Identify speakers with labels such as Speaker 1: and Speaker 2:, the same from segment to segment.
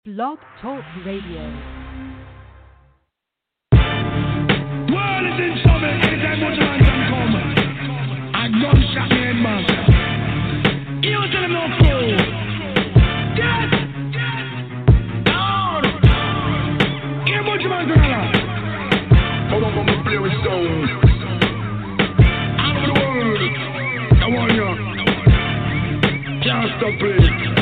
Speaker 1: Blog Talk Radio.
Speaker 2: World is in trouble anytime much man can come. A gunshot man, man. You tell him no fool. Get down. Here much man can allow. Hold on, come play with stone. All over the world. I want you. Can't stop it.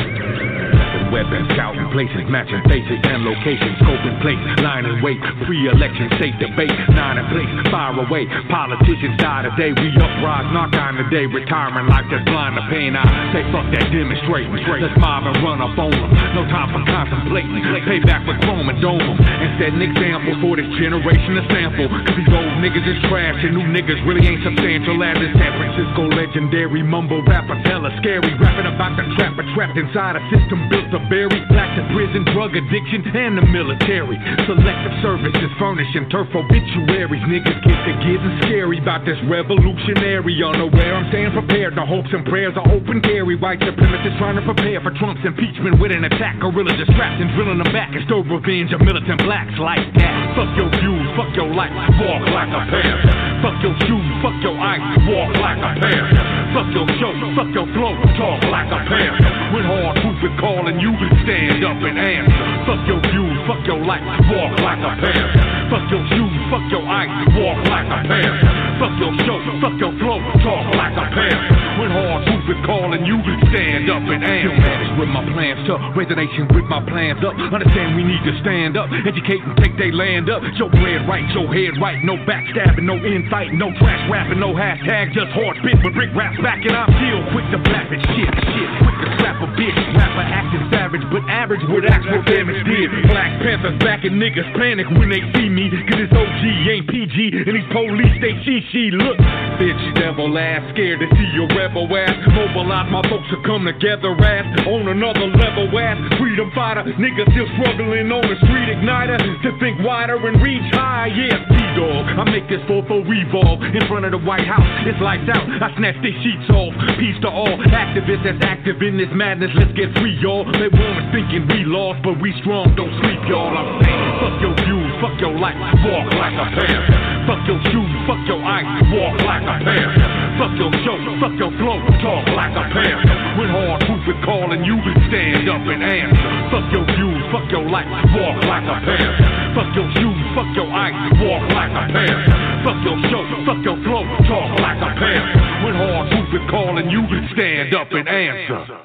Speaker 3: Weapons, scouting places, matching faces and locations, scoping place, line and wait, pre-election, safe debate, 9 in place, fire away, politicians die today, we uprise, knock on the day, retirement like that's blind to pain, I say fuck that demonstrating, let's mob and run up on them, no time for contemplating, pay back with chrome and dome them, and set an example for this generation to sample, cause these old niggas is trash and new niggas really ain't substantial, as this San Francisco legendary mumble rapper, tell a scary, rapping about the trapper trapped inside a system built to buried black to prison, drug addiction, and the military. Selective services furnishing turf obituaries. Niggas get to getting scary about this revolutionary. Unaware, I'm staying prepared. The hopes and prayers are open carry. White supremacists trying to prepare for Trump's impeachment with an attack. Guerrilla distracting, drilling them back and stir revenge of militant blacks like that. Fuck your views, fuck your life, walk like a panther. Fuck your shoes, fuck your ice, walk like a panther. Fuck your show, fuck your flow, talk like a panther. When hard proof is calling you, stand up and answer. Fuck your views, fuck your life, walk like a panther. Fuck your shoes, fuck your ice, walk like a panther. Fuck your show, fuck your flow, talk like a panther. When hard proof is calling you, stand up and answer. Manage with my plans to raise the nation with my plans up. Understand we need to stand up, educate and take they land up. Your bread right, your head right, no backstabbing, no infighting, no trash rapping, no hashtag, just hard spit with brick raps back and I'm still quick to blap it, shit, quick to slap a bitch, rapper acting savage, but average with actual damage did. Black Panthers backing niggas panic when they see me, cause this OG ain't PG, and these police they she look, bitch, devil ass, scared to see your rebel ass, mobilize my folks to come together ass, on another level ass, freedom fighter, niggas still struggling on the street igniter, to think wider and reach high, yeah, T-Dog, I make this fofo revolve, in front of the White House, it's lights out, I snatch these sheets off, peace to all, activists that's active in this madness, let's get free, y'all, they want us thinking we lost, but we strong, don't sleep, y'all, I'm saying, fuck your views, fuck your life, walk like a panther, fuck your shoes, fuck your ice, walk like a panther, fuck your show, fuck your flow, talk like a panther, when hard proof is calling you, stand up and answer, fuck your views, fuck your life, walk like a panther, fuck your shoes, fuck your ice, walk like a panther, fuck your show, fuck your flow, talk like a panther, when hard proof is calling you, stand up and answer.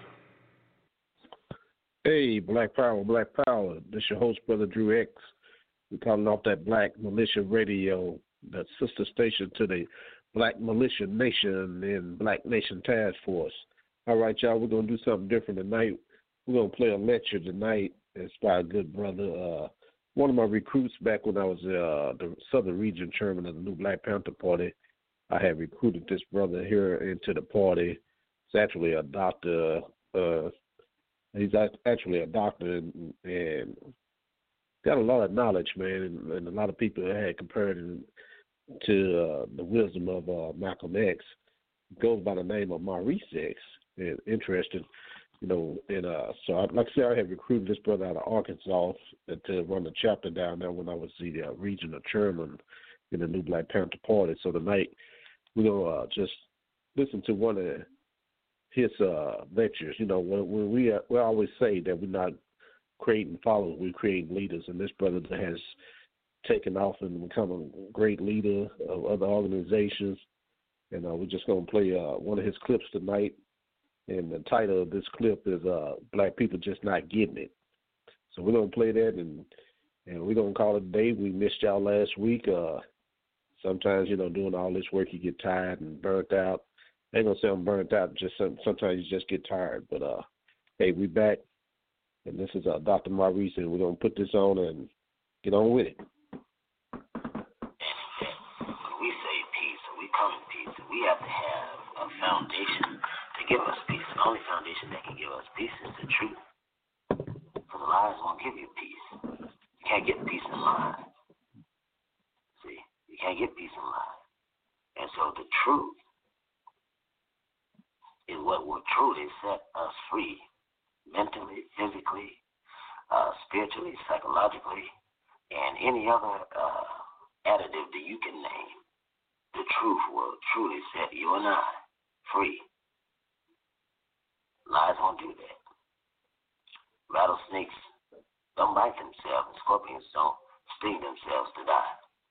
Speaker 4: Hey, Black Power, Black Power. This your host, Brother Drew X. We're calling off that Black Militia Radio, that sister station to the Black Militia Nation and Black Nation Task Force. All right, y'all, we're going to do something different tonight. We're going to play a lecture tonight. It's by a good brother. One of my recruits back when I was the Southern Region Chairman of the New Black Panther Party, I had recruited this brother here into the party. He's actually a doctor. He's actually a doctor and got a lot of knowledge, man, and a lot of people had compared him to the wisdom of Malcolm X. It goes by the name of Maurice X. And interesting, you know. And so, like I said, I had recruited this brother out of Arkansas to run the chapter down there when I was the regional chairman in the New Black Panther Party. So tonight we're gonna just listen to one of his lectures. You know, when we always say that we're not creating followers, we're creating leaders, and this brother has taken off and become a great leader of other organizations. And we're just going to play one of his clips tonight, and the title of this clip is Black People Just Not Getting It. So we're going to play that, and we're going to call it a day. We missed y'all last week. Sometimes, you know, doing all this work, you get tired and burnt out. I ain't gonna say I'm burnt out. Just sometimes you just get tired. But hey, we back, and this is Dr. Maurice, and we're gonna put this on and get on with it.
Speaker 5: When we say peace, we call it peace. We have to have a foundation to give us peace. The only foundation that can give us peace is the truth. So the lies won't give you peace. You can't get peace in lies. See, you can't get peace in lies. And so the truth is what will truly set us free, mentally, physically, spiritually, psychologically, and any other additive that you can name. The truth will truly set you and I free. Lies won't do that. Rattlesnakes don't bite themselves, and scorpions don't sting themselves to die.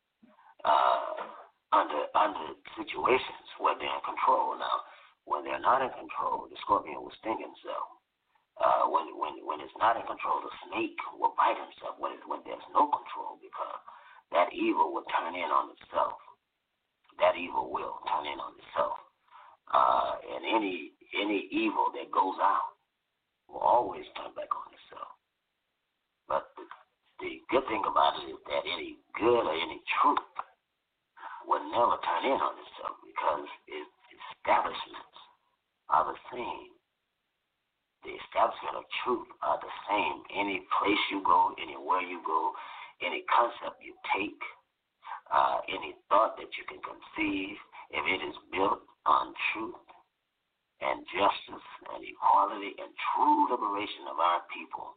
Speaker 5: Under situations where they're in control. Now, when they're not in control, the scorpion will sting himself. When it's not in control, the snake will bite himself when there's no control, because that evil will turn in on itself. That evil will turn in on itself. And any evil that goes out will always turn back on itself. But the good thing about it is that any good or any truth will never turn in on itself, because its establishments are the same. The establishment of truth are the same. Any place you go, anywhere you go, any concept you take, any thought that you can conceive, if it is built on truth and justice and equality and true liberation of our people,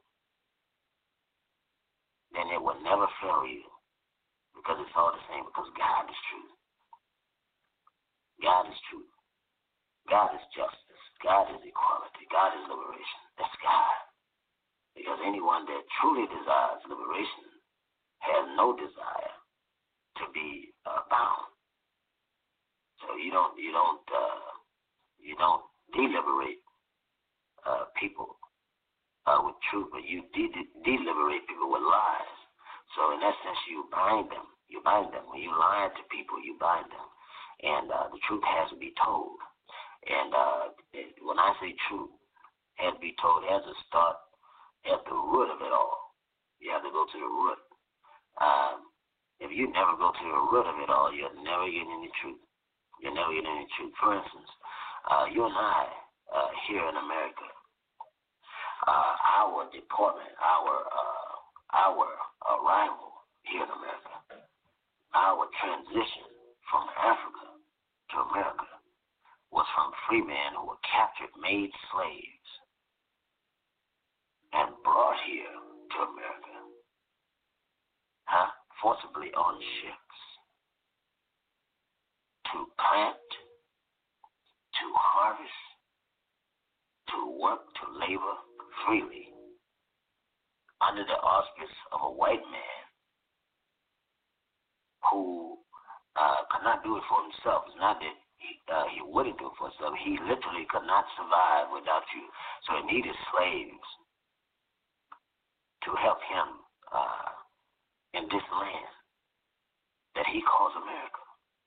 Speaker 5: then it will never fail you, because it's all the same, because God is truth. God is truth. God is justice. God is equality. God is liberation. That's God. Because anyone that truly desires liberation has no desire to be bound. So you don't deliberate people with truth, but you deliberate people with lies. So in that sense, you bind them. You bind them. When you lie to people, you bind them. And the truth has to be told. And when I say truth, it has to be told, it has to start at the root of it all. You have to go to the root. If you never go to the root of it all, you'll never get any truth. You'll never get any truth. For instance, you and I here in America, our deportment, our arrival here in America, our transition from Africa to America was from free men who were captured, made slaves, and brought here to America, forcibly on ships, to plant, to harvest, to work, to labor freely under the auspice of a white man who could not do it for himself. It's not that he wouldn't do it for himself. He literally could not survive without you. So he needed slaves to help him in this land that he calls America.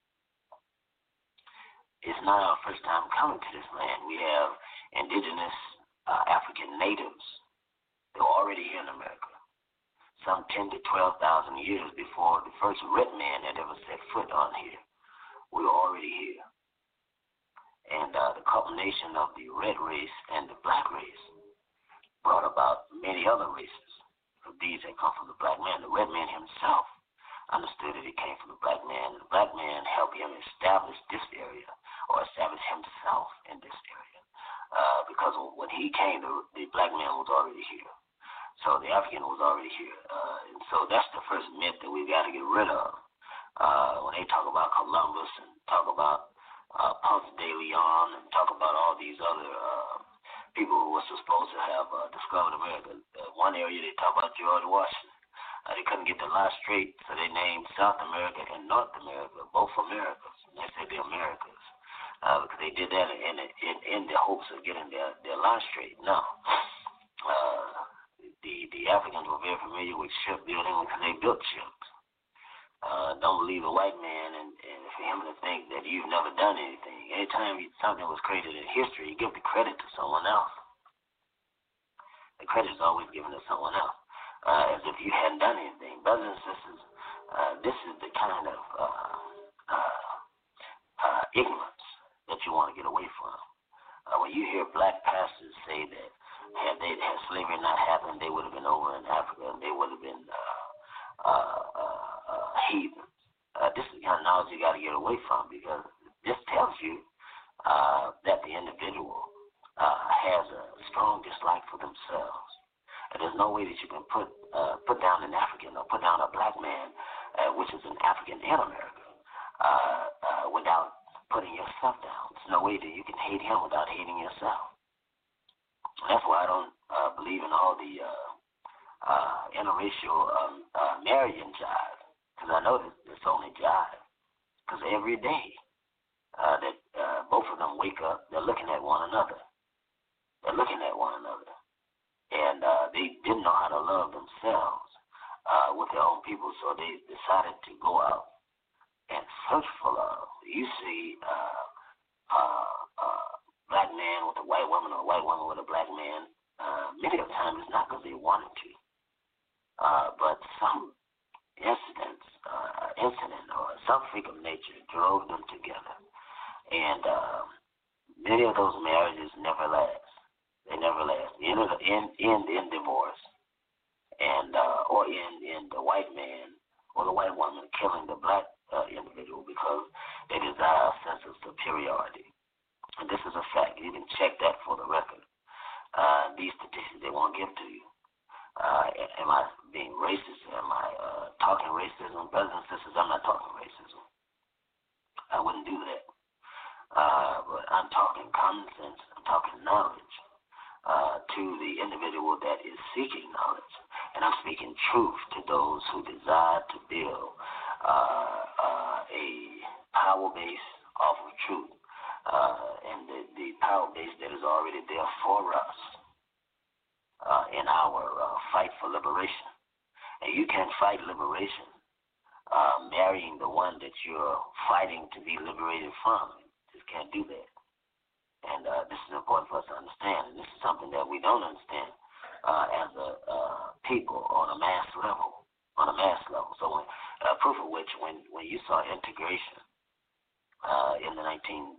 Speaker 5: It's not our first time coming to this land. We have indigenous African natives. They're already here in America. Some 10 to 12,000 years before the first red man had ever set foot on here. We were already here. And the culmination of the red race and the black race brought about many other races. These had come from the black man. The red man himself understood that he came from the black man. The black man helped him establish this area, or establish himself in this area. Because when he came, the black man was already here. So the African was already here. And so that's the first myth that we got to get rid of. When they talk about Columbus and talk about Ponce de Leon and talk about all these other people who were supposed to have discovered America. One area they talk about George Washington. They couldn't get the lie straight, so they named South America and North America, both Americas. And they said the Americas. Because they did that in the hopes of getting their line straight. No. The Africans were very familiar with shipbuilding because they built ships. Don't believe a white man and for him to think that you've never done anything. Anytime something was created in history, you give the credit to someone else. The credit is always given to someone else, as if you hadn't done anything. Brothers and sisters, this is the kind of ignorance that you want to get away from. When you hear black pastors say that had slavery not happened, they would have been over in Africa and they would have been heathen. This is the kind of knowledge you got to get away from, because this tells you that the individual has a strong dislike for themselves. And there's no way that you can interracial marrying jive, because I know that it's only jive, because every day that both of them wake up, they're looking at one another. They're looking at one another. And they didn't know how to love themselves with their own people, so they decided to go out and search for love. You see black man with a white woman or a white woman with a black man, many of the times it's not because they wanted to, but some incident or some freak of nature drove them together. And many of those marriages never last. They never last. End in divorce, and or in the white man or the white woman killing the black individual because they desire a sense of superiority. And this is a fact. You can check that for the record. These statistics they won't give to you. Am I being racist? Am I talking racism? Brothers and sisters, I'm not talking racism. I wouldn't do that. But I'm talking common sense. I'm talking knowledge to the individual that is seeking knowledge. And I'm speaking truth to those who desire to build a power base off of truth. And the power base that is already there for us in our fight for liberation. And you can't fight liberation marrying the one that you're fighting to be liberated from. You just can't do that. And this is important for us to understand. And this is something that we don't understand as a people on a mass level. So when, proof of which, when you saw integration in the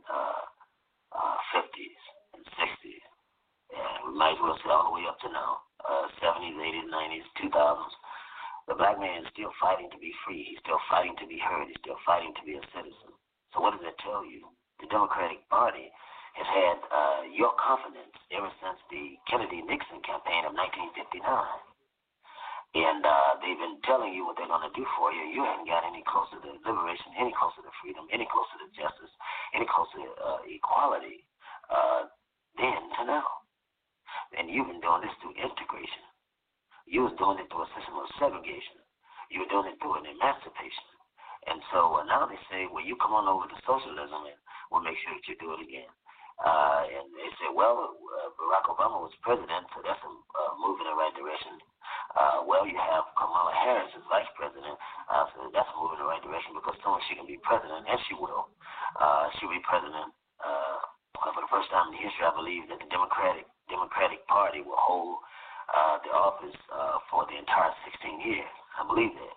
Speaker 5: 1950s and 60s, and we might as well say all the way up to now, 70s, 80s, 90s, 2000s, the black man is still fighting to be free. He's still fighting to be heard. He's still fighting to be a citizen. So what does that tell you? The Democratic Party has had your confidence ever since the Kennedy-Nixon campaign of 1959. And they've been telling you what they're going to do for you. You haven't got any closer to liberation, any closer to freedom, any closer to justice, any closer to equality then to now. And you've been doing this through integration. You was doing it through a system of segregation. You were doing it through an emancipation. And so now they say, well, you come on over to socialism and we'll make sure that you do it again. And they say, well, Barack Obama was president, so that's a move in the right direction. Well, you have Kamala Harris as vice president, so that's a move in the right direction because soon she can be president, and she will. She'll be president for the first time in history. I believe that the Democratic Party will hold the office for the entire 16 years. I believe that.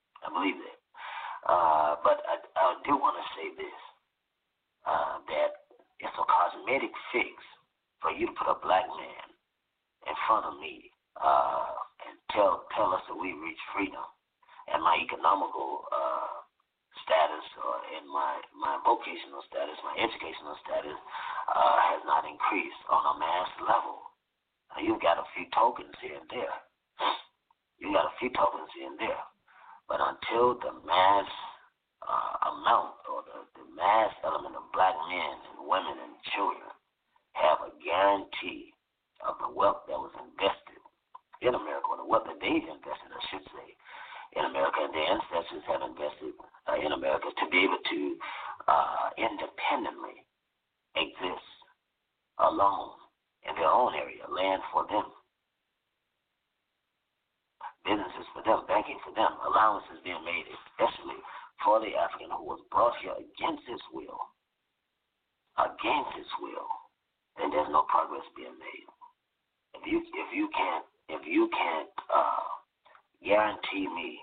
Speaker 5: But I do want to say this, that it's a cosmetic fix for you to put a black man in front of me and tell us that we reach freedom, and my economical status and my vocational status, my educational status has not increased on a mass level. Now, you've got a few tokens here and there. But until the mass amount or the mass element of black men and women and children have a guarantee of the wealth that was invested in America, or the wealth that they've invested, I should say, in America, and their ancestors have invested in America to be able to independently exist alone in their own area, land for them, businesses for them, banking for them, allowances being made especially for the African who was brought here against his will, then there's no progress being made. If you can't guarantee me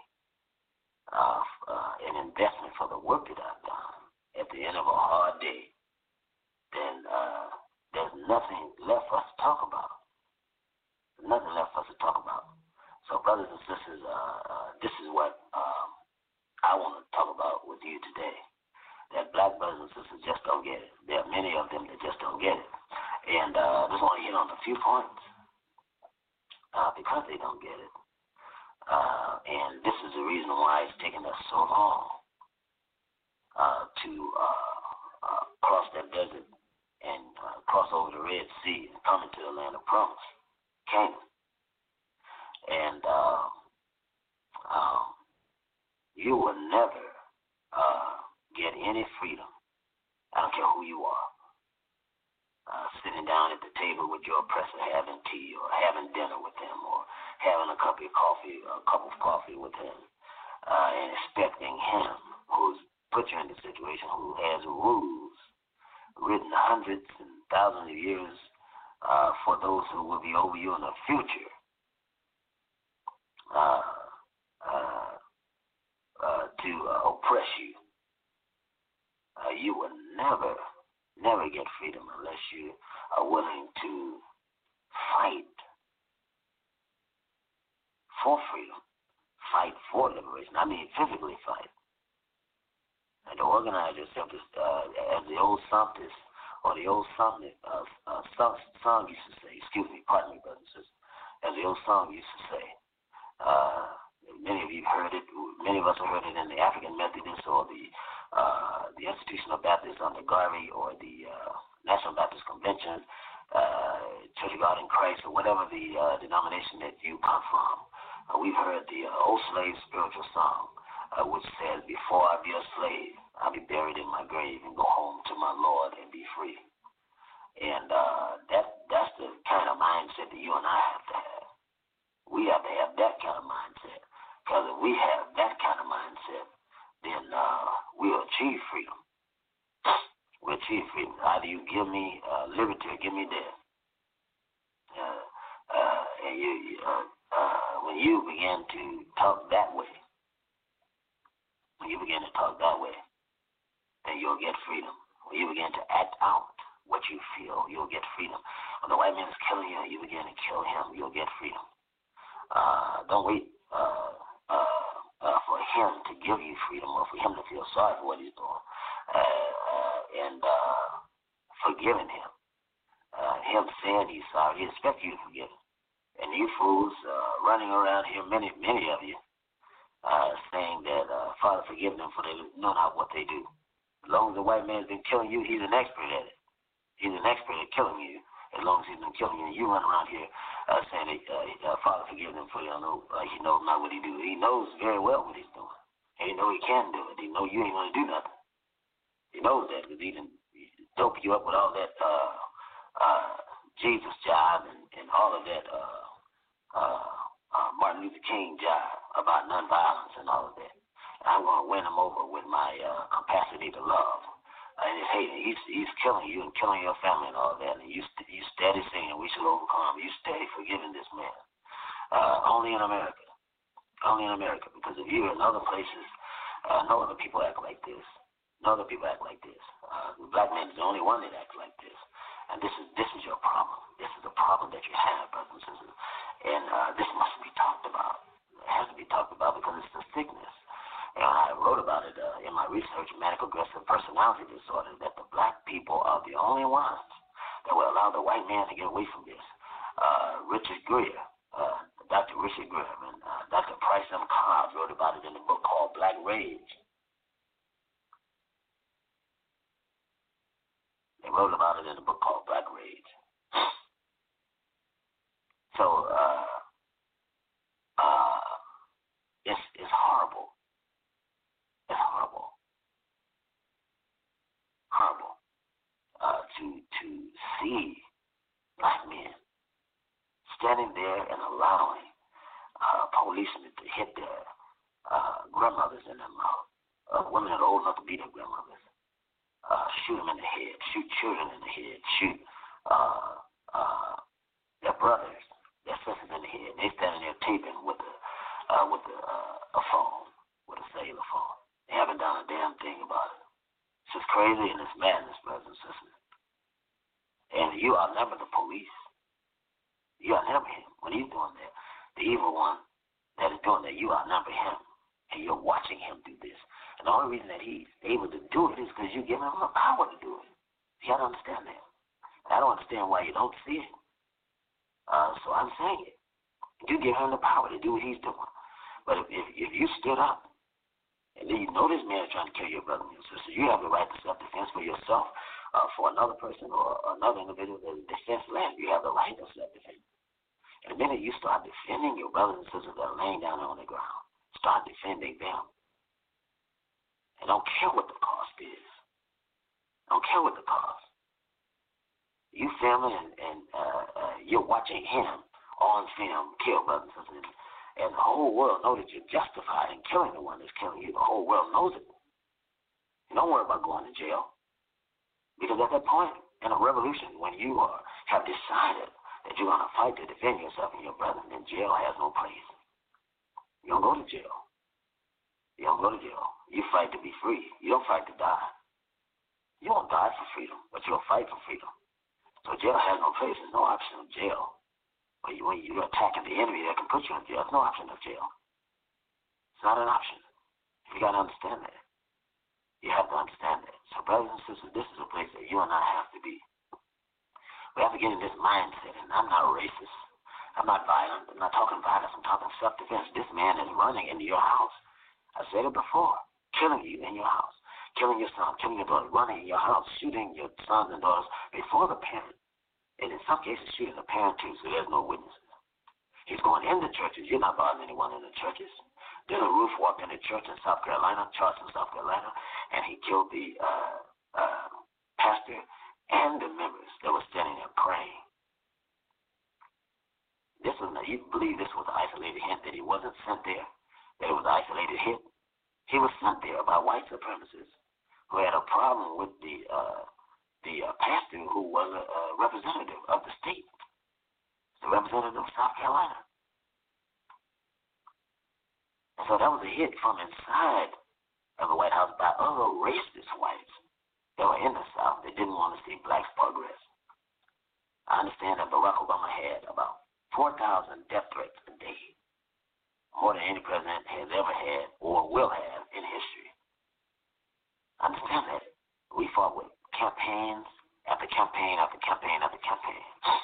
Speaker 5: an investment for the work that I've done at the end of a hard day, then there's nothing left for us to talk about. So, brothers and sisters, this is what I want to talk about with you today. That black brothers and sisters just don't get it. There are many of them that just don't get it. And I just want to hit on a few points because they don't get it. And this is the reason why it's taken us so long to cross that desert and cross over the Red Sea and come into the land of promise, Canaan. And you will never get any freedom. I don't care who you are. Sitting down at the table with your oppressor, having tea or having dinner with him or having a cup of coffee with him, and expecting him, who's put you in the situation, who has rules written hundreds and thousands of years for those who will be over you in the future, to oppress you. You will never get freedom unless you are willing to fight for freedom, fight for liberation. I mean, physically fight. And to organize yourself, as the old psalmist or the old song used to say, excuse me, pardon me, brothers and sisters, as the old song used to say, many of you heard it, many of us have heard it in the African Methodist or the Institutional Baptist under Garvey or the National Baptist Convention, Church of God in Christ, or whatever the denomination that you come from. We've heard the old slave spiritual song, which says, before I be a slave, I'll be buried in my grave and go home to my Lord and be free. And that's the kind of mindset that you and I have to have. We have to have that kind of mindset. Because if we have that kind of mindset, then we'll achieve freedom. We'll achieve freedom. Either you give me liberty or give me death. And when you begin to talk that way, then you'll get freedom. When you begin to act out what you feel, you'll get freedom. When the white man is killing you, you begin to kill him, you'll get freedom. Don't wait for him to give you freedom or for him to feel sorry for what he's doing. And forgiving him. Him saying he's sorry, he expects you to forgive him. And you fools running around here, many of you, saying that, Father, forgive them, for they know not what they do. As long as the white man's been killing you, he's an expert at it. He's an expert at killing you. As long as he's been killing you, and you run around here saying, Father, forgive them, for he knows not what he do. He knows very well what he's doing. And he knows he can do it. He knows you ain't going to do nothing. He knows that because he done dope you up with all that Jesus jive and all of that Martin Luther King jive about nonviolence and all of that. And I'm going to win him over with my capacity to love. And his hate, he's killing you and killing your family and all that. And you steady saying we should overcome. You steady forgiving this man. Only in America. Only in America. Because if you're in other places, no other people act like this. No other people act like this. The black man is the only one that acts like this. And this is your problem. This is the problem that you have, brothers and sisters. And this must be talked about. It has to be talked about because it's the sickness. And I wrote about it in my research, manic aggressive personality disorder, that the black people are the only ones that will allow the white man to get away from this. Richard Greer, Dr. Richard Greer, and Dr. Price M. Cobb wrote about it in a book called Black Rage. They wrote about it in a book called Black Rage. So it's horrible. It's horrible. Horrible to see black men standing there and allowing policemen to hit their grandmothers in their mouth, women that are old enough to be their grandmothers, shoot them in the head, shoot children in the head, shoot their brothers, their sisters in the head. They standing there taping with a phone, with a cellular phone. They haven't done a damn thing about it. It's just crazy and it's madness, brothers and sisters. And you outnumber the police. You outnumber him when he's doing that. The evil one that is doing that, you outnumber him. And you're watching him do this. And the only reason that he's able to do it is because you give him the power to do it. You got to understand that. And I don't understand why you don't see it. So I'm saying it. You give him the power to do what he's doing. But if you stood up, and then you know this man is trying to kill your brother and your sister, you have the right to self-defense for yourself, for another person or another individual that is defenseless. You have the right to self-defense. And the minute you start defending your brothers and sisters that are laying down on the ground, start defending them. And don't care what the cost is. Don't care what the cost. You filming and you're watching him on film kill brothers and sisters. And the whole world knows that you're justified in killing the one that's killing you. The whole world knows it. Don't worry about going to jail. Because at that point in a revolution, when you have decided that you're going to fight to defend yourself and your brother, then jail has no place. You don't go to jail. You don't go to jail. You fight to be free. You don't fight to die. You won't die for freedom, but you'll fight for freedom. So jail has no place. There's no option of jail. When you're attacking the enemy that can put you in jail, there's no option of jail. It's not an option. You got to understand that. You have to understand that. So, brothers and sisters, this is a place that you and I have to be. We have to get in this mindset, and I'm not racist. I'm not violent. I'm not talking violence. I'm talking self-defense. This man is running into your house. I said it before. Killing you in your house. Killing your son, killing your daughter, running in your house, shooting your sons and daughters before the parent. And in some cases, shooting the parent too, so there's no witnesses. He's going into churches. You're not bothering anyone in the churches. Then a roof walked in a church in South Carolina, Charleston, South Carolina, and he killed the pastor and the members that were standing there praying. You believe this was an isolated hit, that he wasn't sent there, that it was an isolated hit? He was sent there by white supremacists who had a problem with the pastor who was a representative of the state, the representative of South Carolina. And so that was a hit from inside of the White House by other racist whites that were in the South that didn't want to see blacks progress. I understand that Barack Obama had about 4,000 death threats a day, more than any president has ever had or will have in history. I understand that. We fought with campaigns after campaign after campaign after campaign.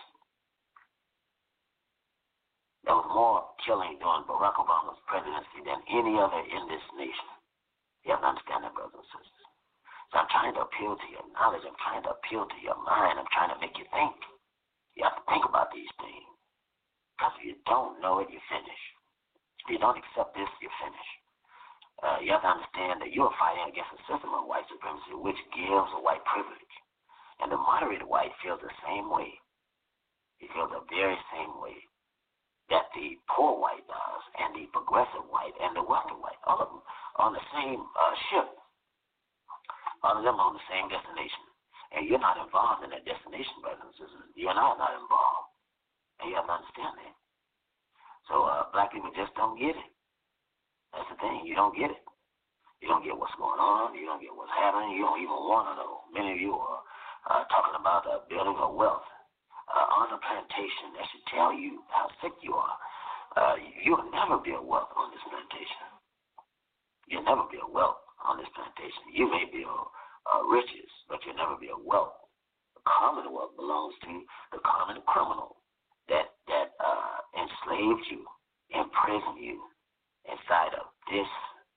Speaker 5: There was more killing during Barack Obama's presidency than any other in this nation. You have to understand that, brothers and sisters. So I'm trying to appeal to your knowledge. I'm trying to appeal to your mind. I'm trying to make you think. You have to think about these things. Because if you don't know it, you finish. If you don't accept this, you finish. You have to understand that you are fighting against a system of white supremacy which gives a white privilege. And the moderated white feels the same way. He feels the very same way that the poor white does, and the progressive white, and the wealthy white. All of them are on the same ship. All of them are on the same destination. And you're not involved in that destination, brothers and sisters. You and I are not involved. And you have to understand that. So black people just don't get it. That's the thing. You don't get it. You don't get what's going on. You don't get what's happening. You don't even want to know. Many of you are talking about building of wealth on a plantation. That should tell you how sick you are. You'll never build wealth on this plantation. You'll never build wealth on this plantation. You may build riches, but you'll never build wealth. The commonwealth belongs to the common criminal that enslaved you, imprisoned you inside of this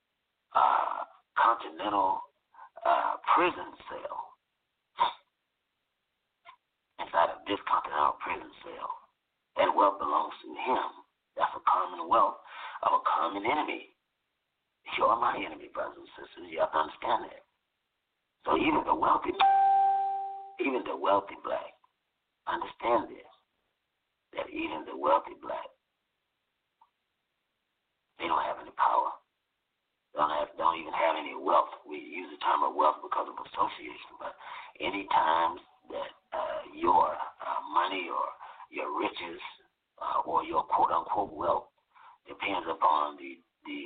Speaker 5: continental prison cell. Inside of this continental prison cell. That wealth belongs to him. That's a commonwealth of a common enemy. You are my enemy, brothers and sisters. You have to understand that. So even the wealthy black, understand this, that even the wealthy black, they don't have any power. Don't even have any wealth. We use the term of wealth because of association, but any times that your money or your riches or your quote-unquote wealth depends upon the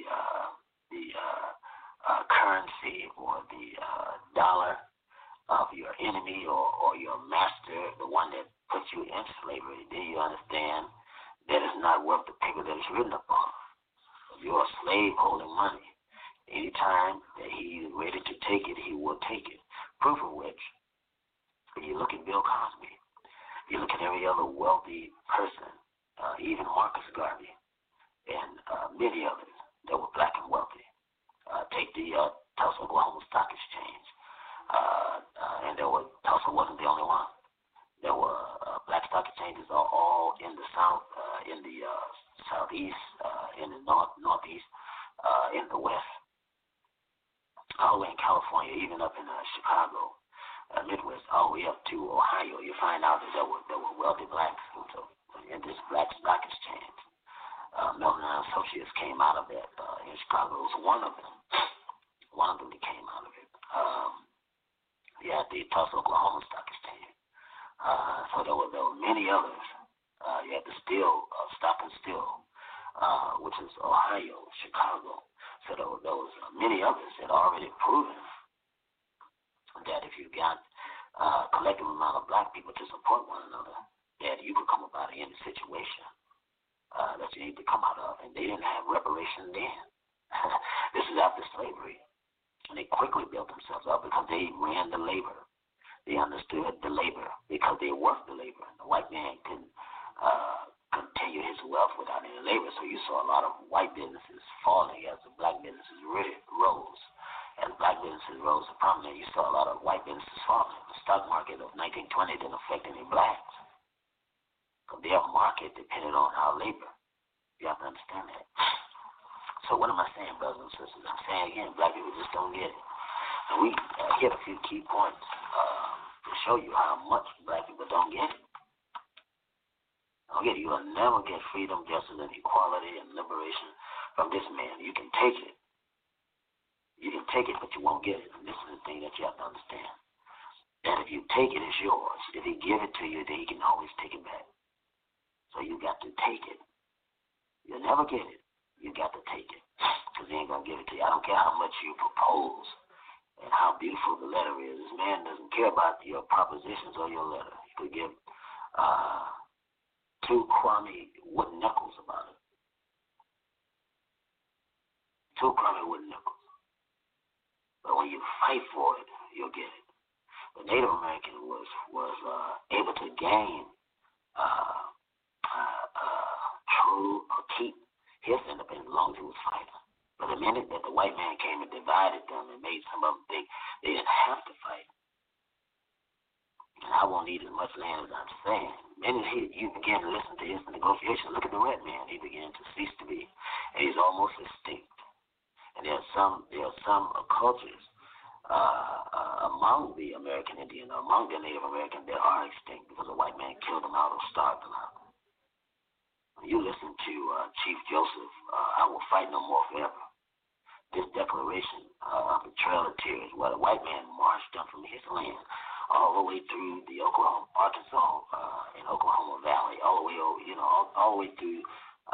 Speaker 5: currency or the dollar of your enemy or your master, the one that puts you in slavery, then you understand that it's not worth the paper that it's written upon. If you're a slave holding money, anytime that he is ready to take it, he will take it. Proof of which, when you look at Bill Cosby, you look at every other wealthy person, even Marcus Garvey, and many others that were black and wealthy. Take the Tulsa, Oklahoma Stock Exchange. And Tulsa wasn't the only one. There were black stock exchanges all in the South, in the Southeast, in the Northeast, in the West, all the way California, even up in Chicago, Midwest, all the way up to Ohio, you find out that there were wealthy blacks. So in this black stock exchange, Melvin and Associates came out of that in Chicago. It was one of them. One of them that came out of it. You had the Tulsa, Oklahoma Stock Exchange. So there were many others. You had the Stop and Still, which is Ohio, Chicago. So there was many others that already proven that if you got a collective amount of black people to support one another, that you could come up out of any situation that you need to come out of. And they didn't have reparation then. This is after slavery. And they quickly built themselves up because they ran the labor. They understood the labor because they worked the labor. And the white man couldn't continue his wealth without any labor. So you saw a lot of white businesses falling as the black businesses really rose. As black businesses rose to prominence, you saw a lot of white businesses falling. The stock market of 1920 didn't affect any blacks. Because their market depended on our labor. You have to understand that. So what am I saying, brothers and sisters? I'm saying again, black people just don't get it. And we hit a few key points to show you how much black people don't get it. Okay, you will never get freedom, justice, and equality and liberation from this man. You can take it. You can take it, but you won't get it. And this is the thing that you have to understand. That if you take it, it's yours. If he give it to you, then he can always take it back. So you got to take it. You'll never get it. You got to take it. Because he ain't going to give it to you. I don't care how much you propose and how beautiful the letter is. This man doesn't care about your propositions or your letter. You could give 2 crummy wooden nickels about it. 2 crummy wooden nickels. But when you fight for it, you'll get it. The Native American was able to gain true or keep his independence as long as he was fighting. But the minute that the white man came and divided them and made some of them think they didn't have to fight, and I won't need as much land as I'm saying. The minute you begin to listen to his negotiation, look at the red man. He began to cease to be, and he's almost extinct. And there are some cultures among the American Indian, among the Native American, that are extinct because the white man killed them out or starved them out. When you listen to Chief Joseph, I will fight no more forever. This declaration of the Trail of Tears, where the white man marched them from his land all the way through the Arkansas and Oklahoma Valley, all the way over, all the way through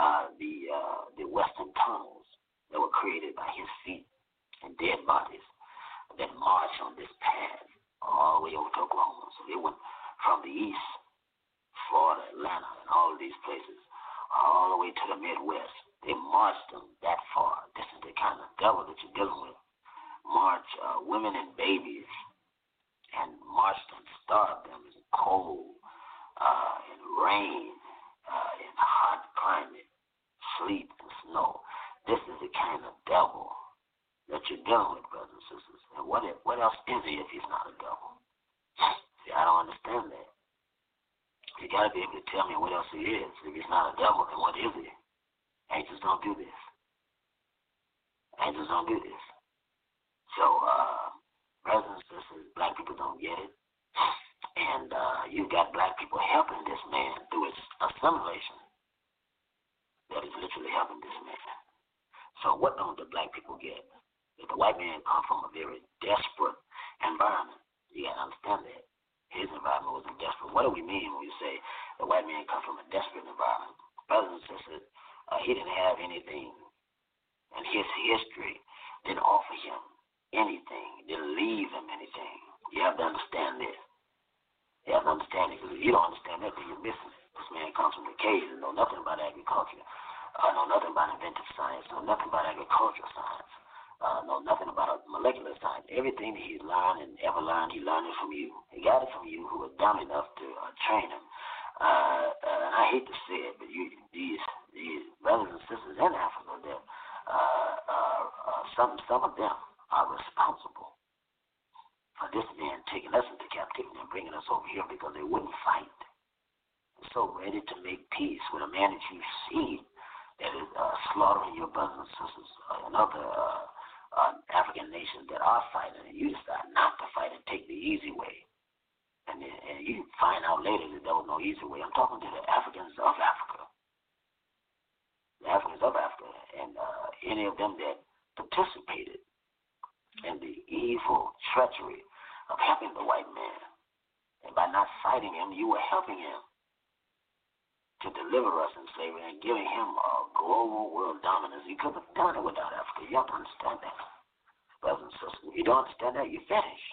Speaker 5: the western tunnels that were created by his feet and dead bodies that marched on this path all the way over to Oklahoma. So they went from the east, Florida, Atlanta, and all of these places, all the way to the Midwest. They marched them that far. This is the kind of devil that you're dealing with. March women and babies and march them, starve them in cold, in rain, in hot climate, sleet and snow. This is the kind of devil that you're dealing with, brothers and sisters. And what else is he if he's not a devil? See, I don't understand that. You got to be able to tell me what else he is. If he's not a devil, then what is he? Angels don't do this. Angels don't do this. So, brothers and sisters, black people don't get it. And you've got black people helping this man through his assimilation. That is literally helping this man. So what don't the black people get? If the white man come from a very desperate environment, you got to understand that. His environment wasn't desperate. What do we mean when we say the white man come from a desperate environment? Brothers and sisters, he didn't have anything. And his history didn't offer him anything, didn't leave him anything. You have to understand this. You have to understand it, because if you don't understand that, then you're missing it. This man comes from the caves and know nothing about agriculture, know nothing about inventive science, know nothing about agricultural science, know nothing about molecular science. Everything that he's learned and ever learned, he learned it from you. He got it from you who was dumb enough to train him. And I hate to say it, but these brothers and sisters in Africa, that some of them are responsible for this man taking us into captivity and bringing us over here because they wouldn't fight. They're so ready to make peace with a man that you see that is slaughtering your brothers and sisters and other African nations that are fighting, and you decide not to fight and take the easy way. And you find out later that there was no easy way. I'm talking to the Africans of Africa. The Africans of Africa, and any of them that participated in the evil treachery of helping the white man. And by not fighting him, you were helping him to deliver us in slavery and giving him a global world dominance. You could have done it without Africa. You have to understand that. Brothers and sisters, if you don't understand that, you're finished.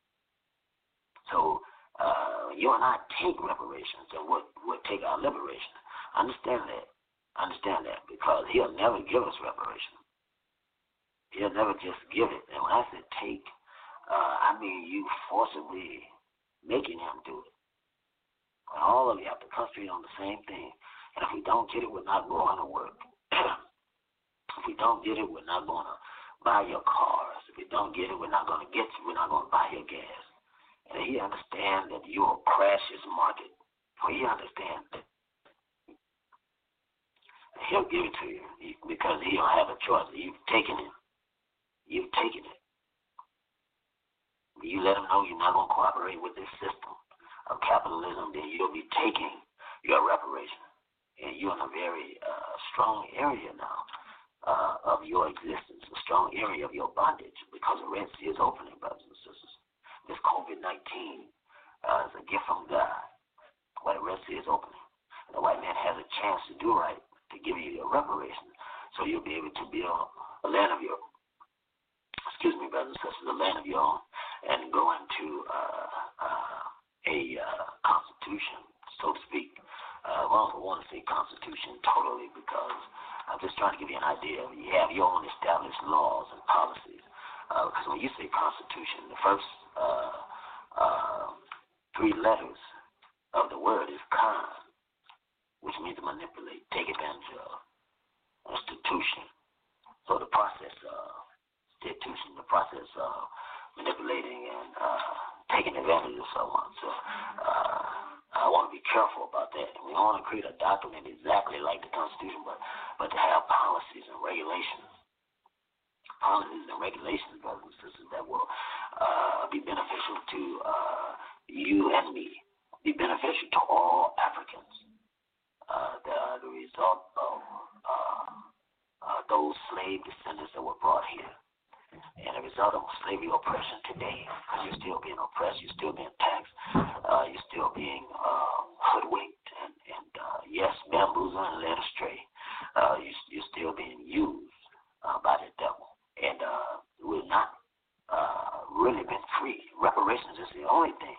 Speaker 5: So you and I take reparations and we'll take our liberation. Understand that. Understand that, because he'll never give us reparations. He'll never just give it. And when I say take, I mean you forcibly making him do it. And all of you have to concentrate on the same thing. And if we don't get it, we're not going to work. If we don't get it, we're not going to buy your cars. If we don't get it, we're not going to buy your gas. And he understands that you'll crash his market. Well, he understands that. He'll give it to you because he don't have a choice. You've taken it. You've taken it. You let him know you're not going to cooperate with this system of capitalism, then you'll be taking your reparation. And you're in a very strong area now of your existence, a strong area of your bondage, because the Red Sea is opening, brothers and sisters. This COVID-19 is a gift from God, where the Red Sea is opening. And the white man has a chance to do right, to give you your reparation, so you'll be able to build a land of your, brothers and sisters, a land of your own, and go into a constitution, so to speak. I don't want to say constitution totally, because I'm just trying to give you an idea. You have your own established laws and policies. Because when you say constitution, the first three letters of the word is con, which means to manipulate, take advantage of, institution. So the process of institution, the process of manipulating and taking advantage of someone. So I want to be careful about that. We don't want to create a document exactly like the Constitution, but to have policies and regulations. Policies and regulations, brothers and sisters, that will be beneficial to you and me, be beneficial to all Africans. The result of those slave descendants that were brought here, and the result of slavery oppression today, because you're still being oppressed, you're still being taxed, you're still being hoodwinked, and yes, bamboozled and led astray. You're still being used by the devil, and we're not really been free. Reparations is the only thing.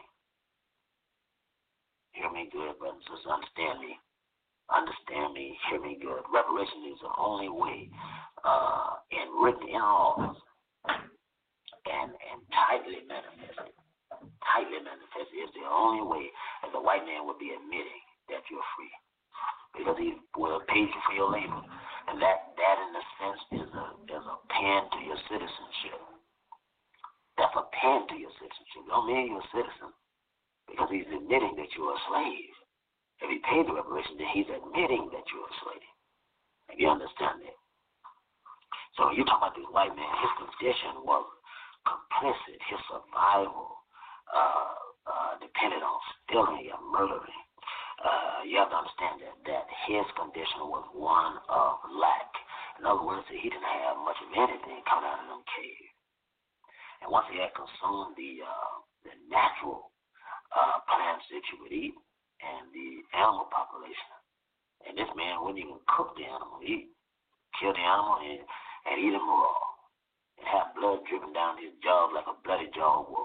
Speaker 5: Hear me good, brothers and sisters, understand me. Understand me, hear me good. Reparation is the only way, and written in laws, and tightly manifested. Tightly manifested is the only way that the white man will be admitting that you're free, because he will pay you for your labor, and that in a sense is a pen to your citizenship. That's a pen to your citizenship. Don't mean you're a citizen, because he's admitting that you're a slave. If he paid the reparation, then he's admitting that you're a slave. And you understand that? So when you talk about this white man, his condition was complicit. His survival depended on stealing and murdering. You have to understand that his condition was one of lack. In other words, he didn't have much of anything coming out of them caves. And once he had consumed the natural plants that you would eat, and the animal population. And this man wouldn't even cook the animal. He'd kill the animal and eat him raw. And have blood dripping down his jaws like a bloody jaw wolf.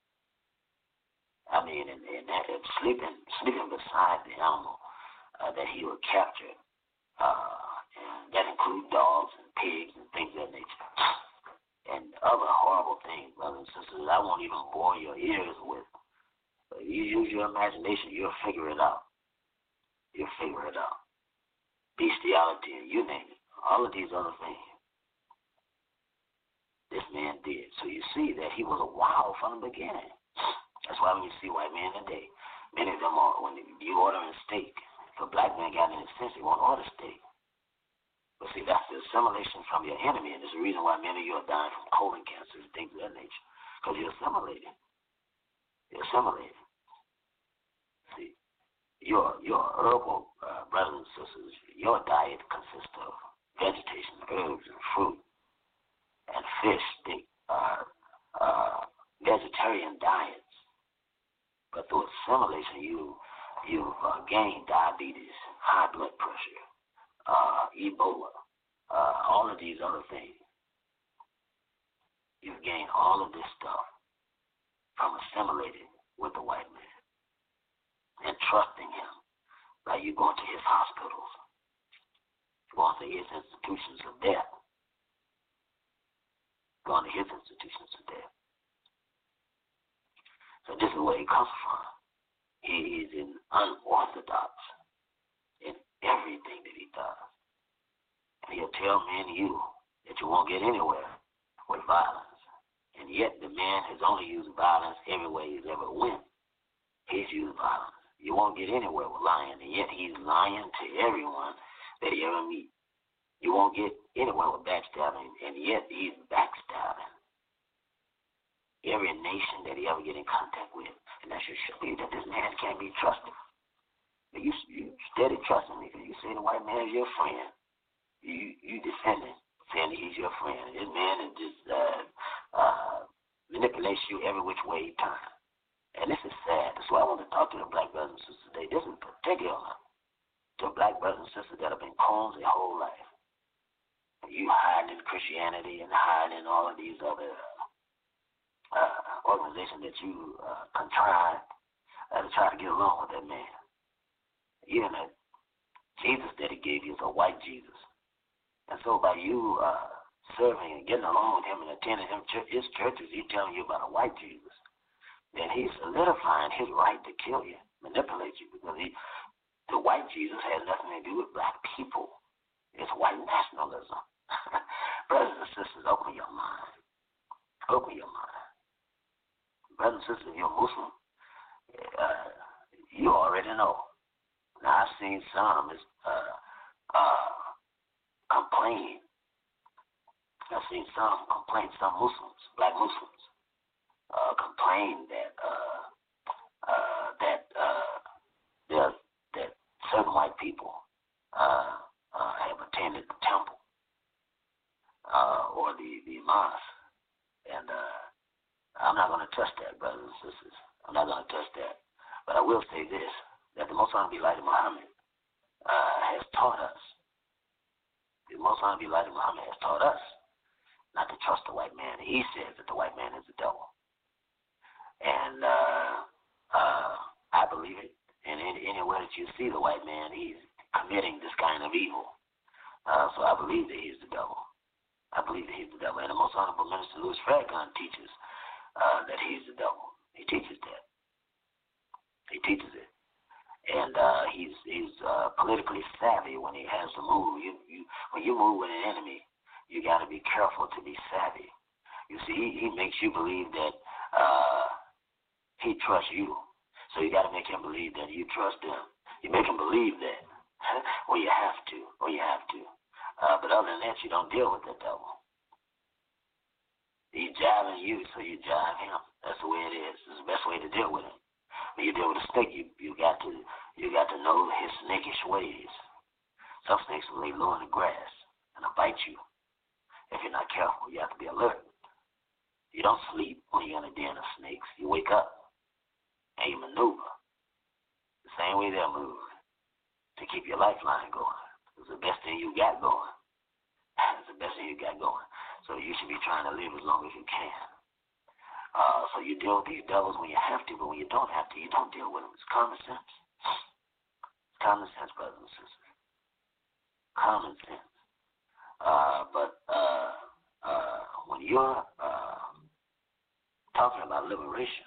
Speaker 5: I mean, and sleeping beside the animal that he would capture. And that includes dogs and pigs and things of that nature. And other horrible things, brothers and sisters, I won't even bore your ears with. If you use your imagination, you'll figure it out. You'll figure it out. Bestiality, and you name it. All of these other things. This man did. So you see that he was a wild from the beginning. That's why when you see white men today, many of them are, when you order a steak, if a black man got any sense, he won't order steak. But see, that's the assimilation from your enemy, and it's the reason why many of you are dying from colon cancer and things of that nature, because you're assimilating. You're assimilating. See, your herbal brothers and sisters, your diet consists of vegetation, herbs, and fruit, and fish. They are vegetarian diets. But through assimilation, you've gained diabetes, high blood pressure, Ebola, all of these other things. You've gained all of this stuff from assimilating with the white man and trusting him. Like you going to his hospitals, going to his institutions of death, going to his institutions of death. So this is where he comes from. He is unorthodox in everything that he does. And he'll tell me and you that you won't get anywhere with violence. And yet the man has only used violence everywhere he's ever went. He's used violence. You won't get anywhere with lying, and yet he's lying to everyone that he ever meets. You won't get anywhere with backstabbing, and yet he's backstabbing every nation that he ever get in contact with. And that should show you that this man can't be trusted. But you steady trusting me because you say the white man is your friend. You defend him, saying that he's your friend. This man is just manipulates you every which way he turns. And this is sad. That's why I want to talk to the black brothers and sisters today. This is particular to black brothers and sisters that have been coons their whole life. You hiding in Christianity and hiding in all of these other organizations that you contrived to try to get along with that man. You know, Jesus that he gave you is a white Jesus. And so by you serving and getting along with him and attending his churches, he's telling you about a white Jesus. Then he's solidifying his right to kill you, manipulate you, because the white Jesus has nothing to do with black people. It's white nationalism. Brothers and sisters, open your mind. Open your mind. Brothers and sisters, if you're Muslim, you already know. Now, I've seen some complain. I've seen some complain, some Muslims, black Muslims, complain that certain white people have attended the temple or the mosque, and I'm not going to touch that, brothers and sisters. I'm not going to touch that. But I will say this, that the Most Honorable Elijah Muhammad has taught us. The Most Honorable Elijah Muhammad has taught us not to trust the white man. He says that the white man is the devil. And I believe it. And anywhere that you see the white man, he's committing this kind of evil. So I believe that he's the devil. I believe that he's the devil. And the Most Honorable Minister Louis Farrakhan teaches that he's the devil. He teaches that. He teaches it. And he's politically savvy when he has to move. When you move with an enemy, you got to be careful to be savvy. You see, he makes you believe that he trusts you. So you got to make him believe that you trust him. You make him believe that, or you have to. But other than that, you don't deal with the devil. He's jiving you, so you jive him. That's the way it is. It's the best way to deal with him. When you deal with a snake, you got to know his snakish ways. Some snakes will lay low in the grass and they'll bite you. If you're not careful, you have to be alert. You don't sleep when you're in a den of snakes. You wake up and you maneuver the same way they'll move to keep your lifeline going. It's the best thing you got going. It's the best thing you got going. So you should be trying to live as long as you can. So you deal with these devils when you have to, but when you don't have to, you don't deal with them. It's common sense. It's common sense, brothers and sisters. Common sense. But when you're talking about liberation,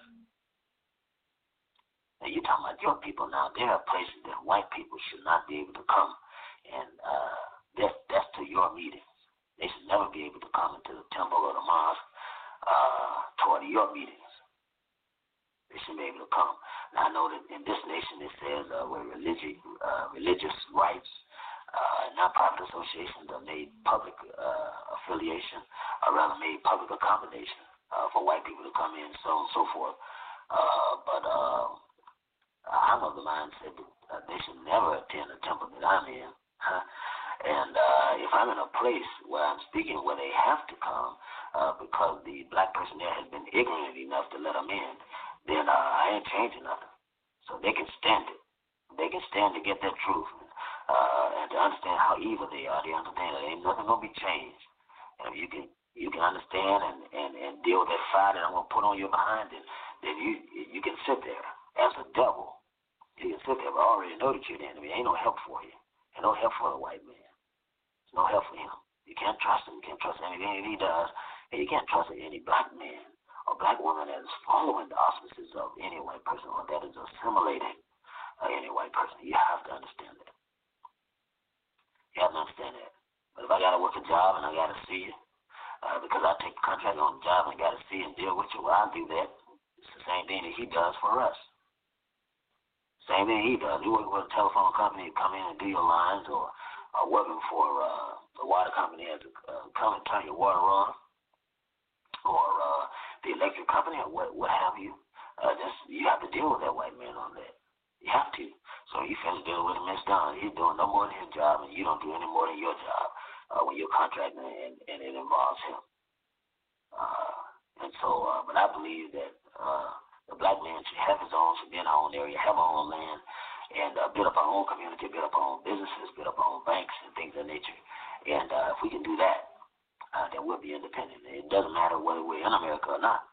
Speaker 5: and you're talking about your people now, there are places that white people should not be able to come, and that's to your meetings. They should never be able to come into the temple or the mosque toward your meetings. They should be able to come. Now, I know that in this nation it says where religious rights nonprofit associations are made public affiliation, or rather made public accommodation for white people to come in, so on and so forth. But I'm of the mindset that they should never attend a temple that I'm in. And if I'm in a place where I'm speaking where they have to come because the black person there has been ignorant enough to let them in, then I ain't changing nothing. So they can stand it. They can stand to get that truth and to understand how evil they are. They understand that ain't nothing going to be changed. And if you can understand and deal with that fire that I'm going to put on your behind, then you can sit there as a devil. You can sit there, but I already know that you're the enemy. Ain't no help for you. Ain't no help for the white man. There's no help for him. You can't trust him. You can't trust anything that he does. And you can't trust any black man or black woman that is following the auspices of any white person or that is assimilating any white person. You have to understand that. You have to understand that. But if I got to work a job and I got to see you, because I take the contract on the job and I got to see and deal with you, well, I'll do that. It's the same thing that he does for us. Same thing he does. You work with a telephone company, come in and do your lines, or working for the water company has to come and turn your water on, or the electric company, or what have you. You have to deal with that white man on that. You have to. So you finish dealing with him, it's done. He's doing no more than his job, and you don't do any more than your job when you're contracting and it involves him. But I believe that the black man should have his own, should be in our own area, have our own land, and build up our own community, build up our own businesses, build up our own banks and things of that nature. And if we can do that, then we'll be independent. It doesn't matter whether we're in America or not.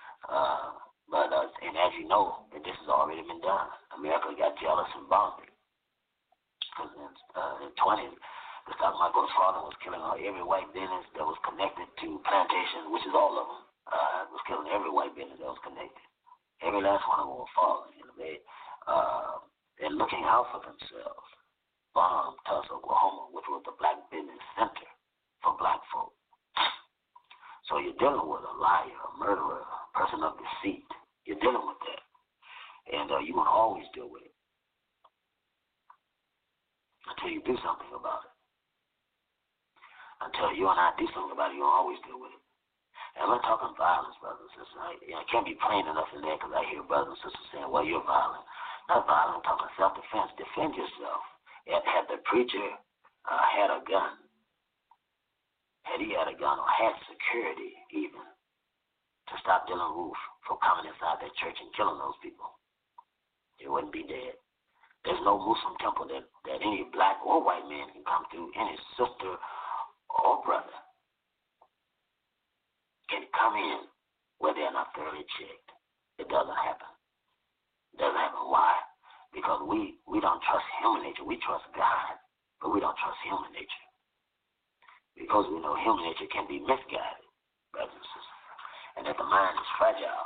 Speaker 5: And as you know, that this has already been done. America got jealous and bombed. Because in 20, the stock market's father was killing every white business that was connected to plantation, which is all of them. Was killing every white business that was connected. Every last one of them was falling. They're looking out for themselves. Bombed Tulsa, Oklahoma, which was the black business center for black folk. So you're dealing with a liar, a murderer, a person of deceit. You're dealing with that. And you're going to always deal with it until you do something about it. Until you and I do something about it, you'll always deal with it. And I'm not talking violence, brothers and sisters. I can't be plain enough in there because I hear brothers and sisters saying, well, you're violent. Not violent, I'm talking self-defense. Defend yourself. Had the preacher had a gun, had he had a gun or had security even to stop Dylan Roof from coming inside that church and killing those people, he wouldn't be dead. There's no Muslim temple that any black or white man can come through, any sister or brother can come in where they're not thoroughly checked. It doesn't happen. It doesn't happen. Why? Because we don't trust human nature. We trust God, but we don't trust human nature. Because we know human nature can be misguided, brothers and sisters, and that the mind is fragile.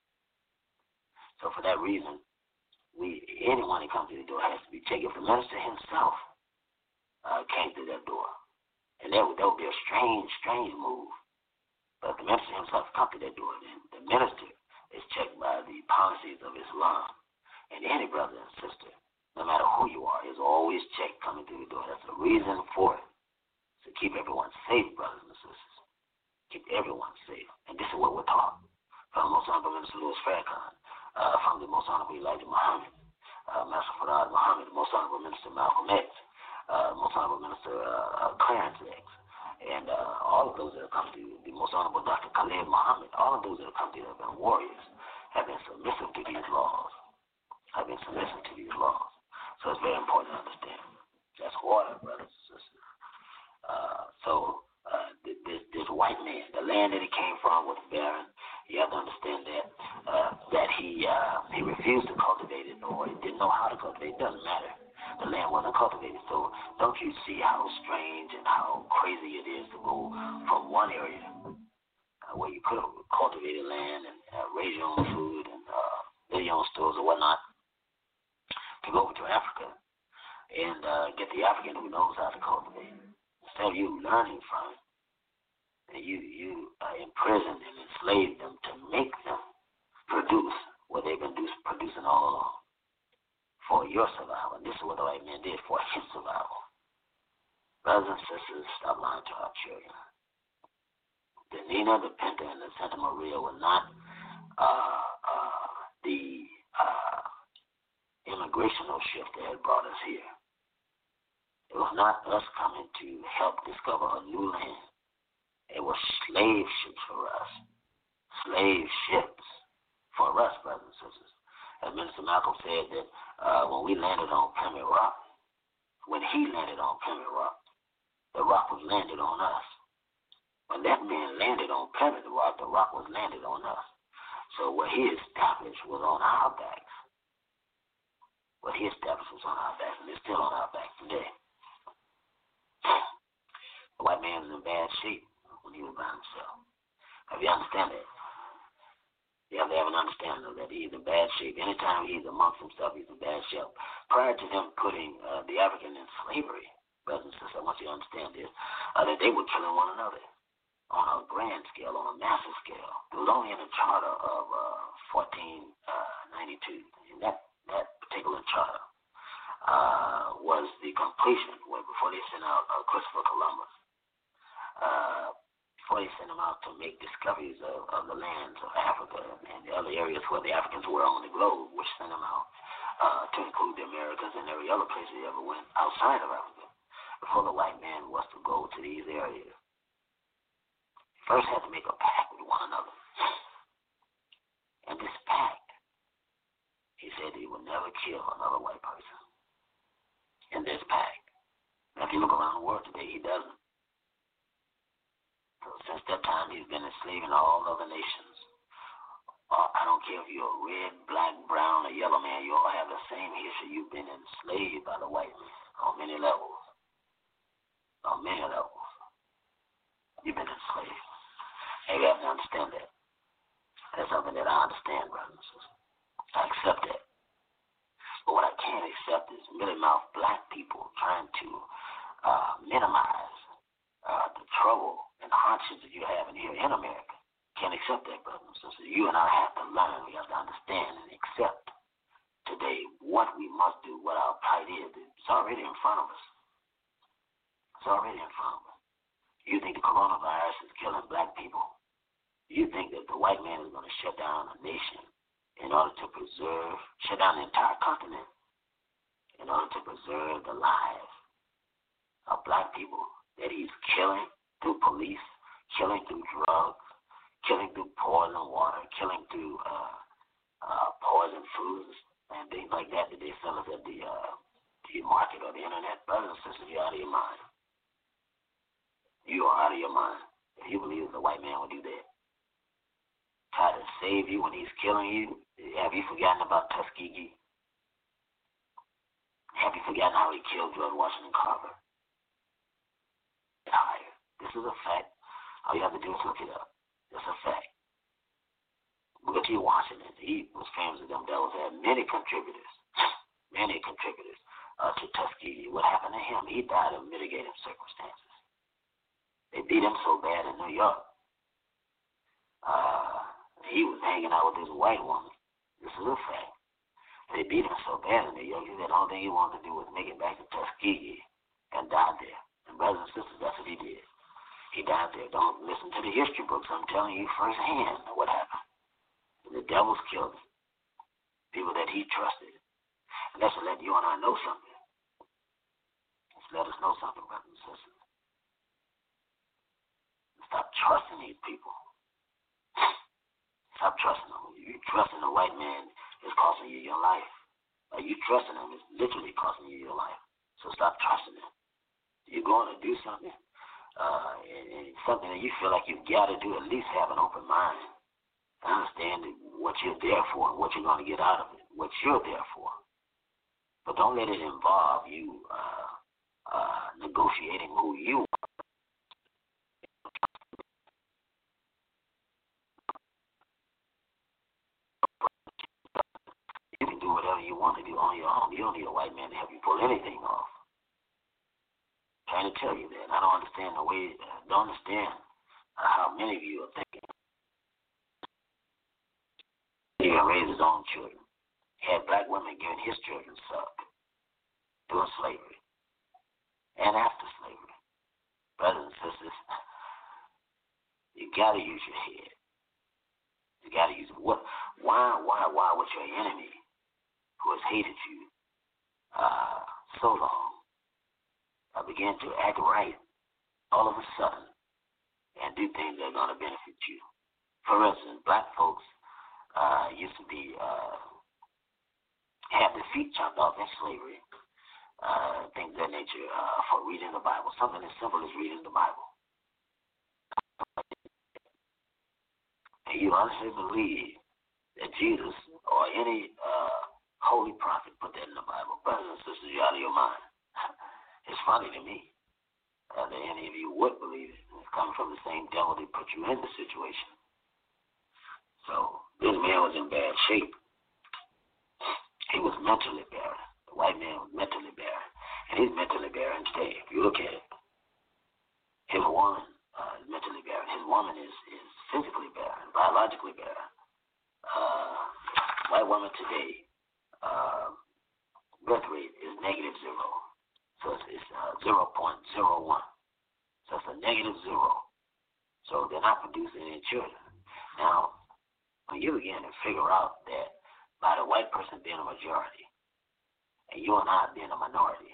Speaker 5: So for that reason, anyone that comes to the door has to be checked. If the minister himself came through that door, and that would be a strange move. But if the minister himself comes to that door, then the minister is checked by the policies of Islam. And any brother and sister, no matter who you are, is always checked coming through the door. That's the reason for it. To keep everyone safe, brothers and sisters. Keep everyone safe. And this is what we're taught from the Most Honorable Minister Louis Farrakhan, from the Most Honorable Elijah Muhammad, Master Farad Muhammad, Most Honorable Minister Malcolm X, Most Honorable Minister Clarence X, and all of those that have come to the Most Honorable Dr. Khalid Muhammad, all of those that have come to have been warriors, have been submissive to these laws. So it's very important to understand. That's order, brothers and sisters. This white man, the land that he came from was barren. You have to understand that he refused to cultivate it, or he didn't know how to cultivate it. It doesn't matter. The land wasn't cultivated. So don't you see how strange and how crazy it is to go from one area where you could have cultivated land and raise your own food and build your own stores or whatnot, to go over to Africa and get the African who knows how to cultivate. Instead of you learning from it, and you imprisoned and enslaved them to make them produce what they've been producing all along for your survival. And this is what the white man did for his survival. Brothers and sisters, stop lying to our children. The Nina, the Pinta, and the Santa Maria were not the immigrational shift that had brought us here. It was not us coming to help discover a new land. It was slave ships for us. Slave ships for us, brothers and sisters. As Minister Malcolm said that when we landed on Plymouth Rock, when he landed on Plymouth Rock, the rock was landed on us. When that man landed on Plymouth Rock, the rock was landed on us. So what he established was on our backs. What he established was on our backs, and it's still on our backs today. The white man was in bad shape when he was by himself. Have you understand that? You have to have an understanding of that. He's in bad shape. Anytime he's amongst himself, he's in bad shape. Prior to them putting the African in slavery, brothers and sisters, I want you to understand this, that they were killing one another on a grand scale, on a massive scale. It was only in the charter of 1492. And that particular charter was the completion before they sent out Christopher Columbus. Before they sent him out to make discoveries of the lands of Africa and the other areas where the Africans were on the globe, which sent him out to include the Americas and every other place he ever went outside of Africa. Before the white man was to go to these areas, he first had to make a pact with one another. And this pact, he said he would never kill another white person. In this pact. Now, if you look around the world today, he doesn't. So since that time, he's been enslaving all other nations. I don't care if you're a red, black, brown, or yellow man, you all have the same history. You've been enslaved by the white man on many levels. On many levels. You've been enslaved. And you have to understand that. That's something that I understand, brothers and sisters. I accept that. But what I can't accept is mealy-mouthed black people trying to minimize the trouble and hardships that you're having here in America. Can't accept that, brothers and sisters. You and I have to learn. We have to understand and accept today what we must do, what our plight is. It's already in front of us. It's already in front of us. You think the coronavirus is killing black people? You think that the white man is going to shut down a nation in order to shut down the entire continent in order to preserve the lives of black people that he's killing through police, killing through drugs, killing through poison water, killing through poison foods and things like that they sell us at the market or the internet? Brothers and sisters, you're out of your mind. You are out of your mind if you believe the white man would do that. Try to save you when he's killing you. Have you forgotten about Tuskegee? Have you forgotten how he killed George Washington Carver? This is a fact. All you have to do is look it up. It's a fact. Booker T. Washington, he was famous as them devils, had many contributors to Tuskegee. What happened to him? He died of mitigating circumstances. They beat him so bad in New York. He was hanging out with this white woman. This is a fact. They beat him so bad in New York, he said the only thing he wanted to do was make it back to Tuskegee and died there. And brothers and sisters, that's what he did. He died there. Don't listen to the history books. I'm telling you firsthand what happened. And the devils killed him. People that he trusted. And that's to let you and I know something. Let's let us know something, brothers and sisters. Stop trusting these people. Stop trusting them. You trusting a white man is costing you your life. You trusting them is literally costing you your life. So stop trusting them. You're going to do something, and something that you feel like you've got to do, at least have an open mind. Understand what you're there for and what you're going to get out of it, what you're there for. But don't let it involve you negotiating who you are. You can do whatever you want to do on your own. You don't need a white man to help you pull anything off. I'm trying to tell you that. I don't understand how many of you are thinking. He can raise his own children. He had black women giving his children suck during slavery and after slavery. brothers and sisters, you gotta use your head. You gotta use it. Why would your enemy, who has hated you so long, begin to act right all of a sudden and do things that are gonna benefit you? For instance, black folks used to be have their feet chopped off in slavery, things of that nature, for reading the Bible. Something as simple as reading the Bible. And you honestly believe that Jesus or any holy prophet put that in the Bible? Brothers and sisters, you're out of your mind. It's funny to me that any of you would believe it. It's coming from the same devil that put you in the situation. So this man was in bad shape. He was mentally barren. The white man was mentally barren. And he's mentally barren today. If you look at it, his woman is mentally barren. His woman is physically barren, biologically barren. White woman today, birth rate is -0. So it's 0.01. So it's a -0. So they're not producing any children. Now, when you begin to figure out that by the white person being a majority, and you and I being a minority,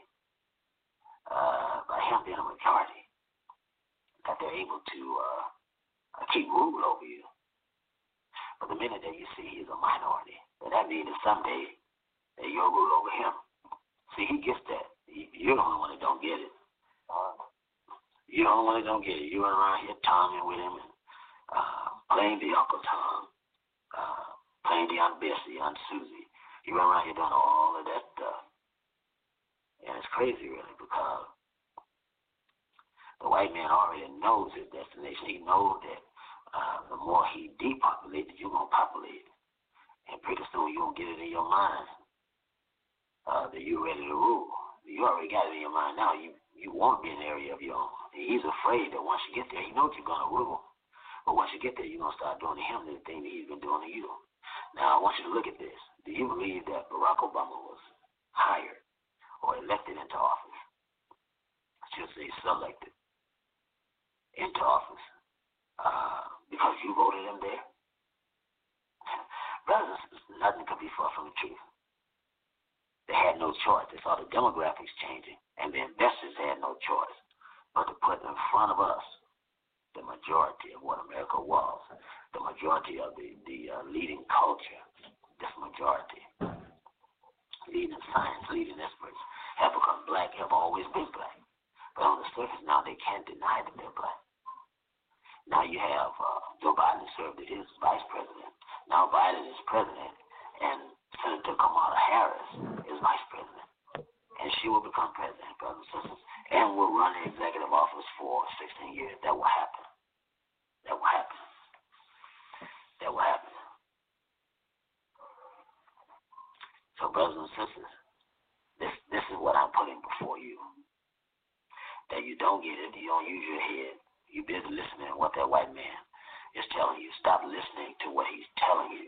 Speaker 5: by him being a majority, that they're able to keep rule over you. But the minute that you see he's a minority, then that means that someday that you'll rule over him. See, he gets that. You're the only one that don't get it. You're the only one that don't get it. You run around here talking with him and playing the Uncle Tom, playing the Aunt Bessie, Aunt Susie. You run around here doing all of that stuff. And it's crazy, really, because the white man already knows his destination. He knows that the more he depopulates, you're going to populate. And pretty soon you're going to get it in your mind that you're ready to rule. You already got it in your mind now. You want to be in an area of your own. He's afraid that once you get there, he knows you're going to rule. But once you get there, you're going to start doing to him the thing that he's been doing to you. Now, I want you to look at this. Do you believe that Barack Obama was hired or elected into office? I should say selected into office because you voted him there? Brothers, nothing could be far from the truth. They had no choice. They saw the demographics changing, and the investors had no choice but to put in front of us the majority of what America was, the majority of the leading culture, this majority, leading science, leading experts, have become black, have always been black. But on the surface now, they can't deny that they're black. Now you have Joe Biden served as his vice president. Now Biden is president, and Senator Kamala Harris is vice president. And she will become president, brothers and sisters, and will run the executive office for 16 years. That will happen. That will happen. That will happen. So, brothers and sisters, this is what I'm putting before you. That you don't get it, you don't use your head. You're busy listening to what that white man is telling you. Stop listening to what he's telling you.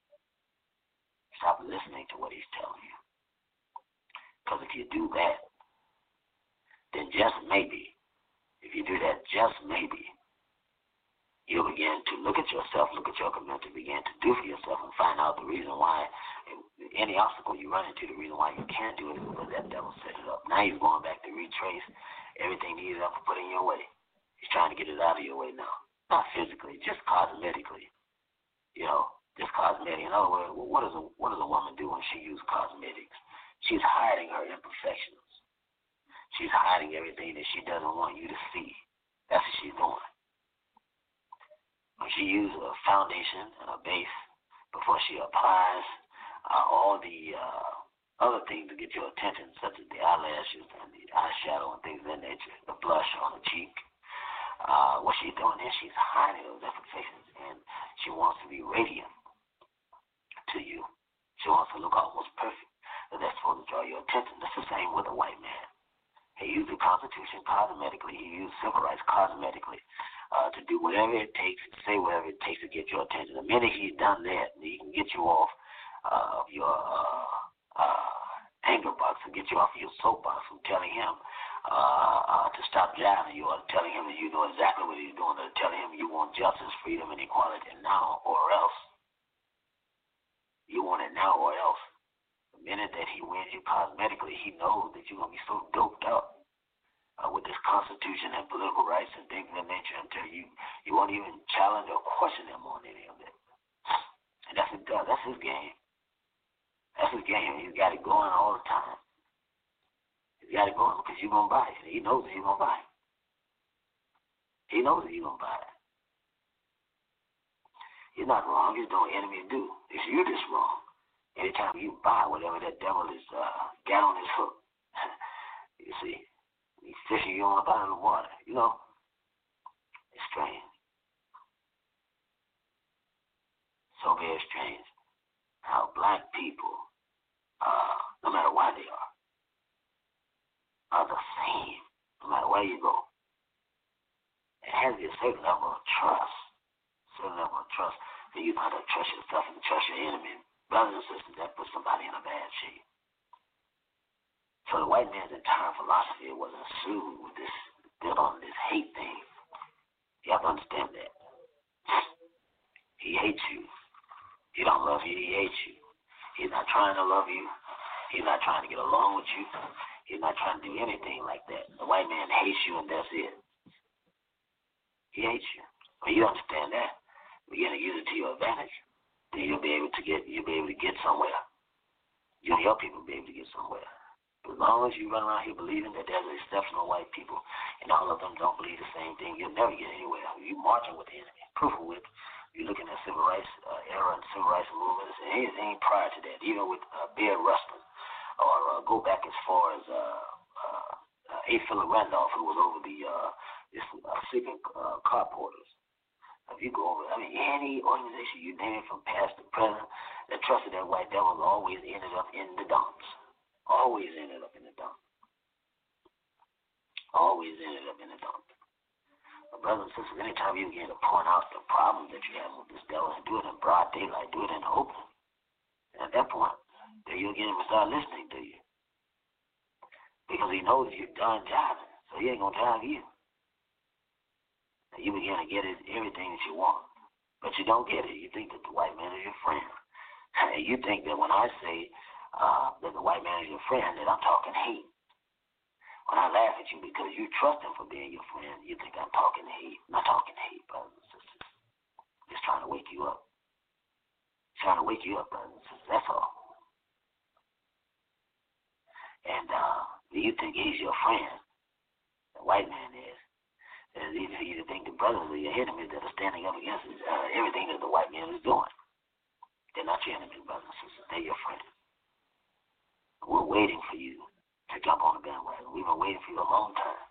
Speaker 5: Stop listening to what he's telling you. Because if you do that, then just maybe, if you do that, just maybe, you'll begin to look at yourself, look at your community, begin to do for yourself and find out the reason why, any obstacle you run into, the reason why you can't do it is because that devil set it up. Now he's going back to retrace everything he's ever put in your way. He's trying to get it out of your way now. Not physically, just cosmetically. You know, just cosmetic. In other words, what does a woman do when she uses cosmetics? She's hiding her imperfections. She's hiding everything that she doesn't want you to see. That's what she's doing. When she uses a foundation and a base before she applies all the other things to get your attention, such as the eyelashes and the eyeshadow and things of that nature, the blush on the cheek, what she's doing is she's hiding those imperfections, and she wants to be radiant to you. She wants to look almost perfect. So that's supposed to draw your attention. That's the same with a white man. He used the Constitution cosmetically. He used civil rights cosmetically to do whatever it takes, say whatever it takes to get your attention. The minute he's done that, he can get you off of your anger box and get you off of your soapbox from telling him to stop jiving you, or telling him that you know exactly what he's doing, or telling him you want justice, freedom, and equality now or else. You want it now or else. The minute that he wins you cosmetically, he knows that you're going to be so doped up with this Constitution and political rights and things of that nature until you won't even challenge or question him on any of it. And that's his game. That's his game. He's got it going all the time. He's got it going because you're going to buy it. He knows that you're going to buy it. He knows that you're going to buy it. You're not wrong. It's no enemy do. It's you that's wrong. Anytime you buy whatever that devil is got on his hook, you see, he's fishing you on a bottom of the water. You know, it's strange. So very strange how black people, no matter where they are the same, no matter where you go. It has a certain level of trust. That you know how to trust yourself and trust your enemy. Brothers and sisters, that puts somebody in a bad shape. So the white man's entire philosophy wasn't soothed with this, built on this hate thing. You have to understand that. He hates you. He don't love you, he hates you. He's not trying to love you. He's not trying to get along with you. He's not trying to do anything like that. The white man hates you and that's it. He hates you. When you understand that, begin to use it to your advantage, then you'll be able to get somewhere. You and your people will be able to get somewhere. As long as you run around here believing that there's exceptional white people and all of them don't believe the same thing, you'll never get anywhere. You're marching with the enemy. Proof of which, you're looking at civil rights era and civil rights movements and anything prior to that, even with Bear Rustin, or go back as far as A. Philip Randolph, who was over the sleeping car porters. If you go over, any organization you name it from past to present that trusted that white devil always ended up in the dumps. Always ended up in the dump. Always ended up in the dump. But brothers and sisters, anytime you begin to point out the problems that you have with this devil and do it in broad daylight, do it in the open, and at that point, then you'll get him to start listening to you. Because he knows you're done jiving, so he ain't going to jive you. And you begin to get everything that you want. But you don't get it. You think that the white man is your friend. And you think that when I say that the white man is your friend, that I'm talking hate. When I laugh at you because you trust him for being your friend, you think I'm talking hate. I'm not talking hate, brothers and sisters. Just trying to wake you up. Trying to wake you up, brothers and sisters. That's all. And you think he's your friend. The white man is. It's easy for you to think the brothers are your enemies that are standing up against everything that the white man is doing. They're not your enemies, brothers and sisters. They're your friends. We're waiting for you to jump on the bandwagon. We've been waiting for you a long time.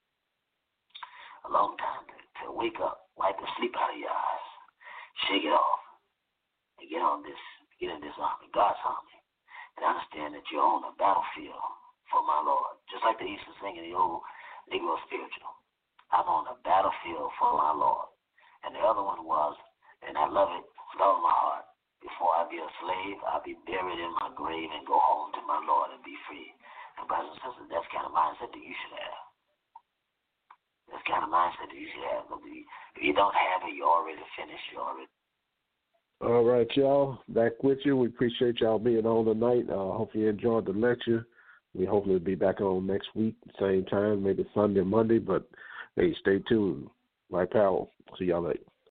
Speaker 5: A long time to wake up, wipe the sleep out of your eyes, shake it off, and get in this army, God's army, and understand that you're on the battlefield for my Lord. Just like they used to sing in the old Negro spiritual. I'm on the battlefield for my Lord. And the other one was, and I love it with all my heart, before I be a slave, I'll be buried in my grave and go home to my Lord and be free. And brothers and sisters, that's the kind of mindset that you should have. That's the kind of mindset that you should have. If you don't have it, you're already finished.
Speaker 4: All right, y'all. Back with you. We appreciate y'all being on tonight. Hope you enjoyed the lecture. We hopefully will be back on next week, same time, maybe Sunday or Monday, but hey, stay tuned. Mike Powell. See y'all later.